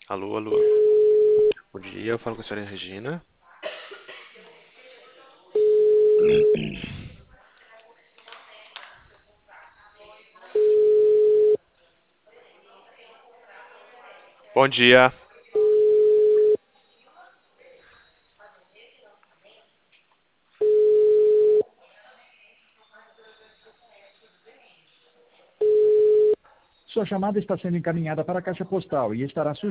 Alô, alô. Bom dia, eu falo com a senhora Regina. Bom dia. Sua chamada está sendo encaminhada para a caixa postal e estará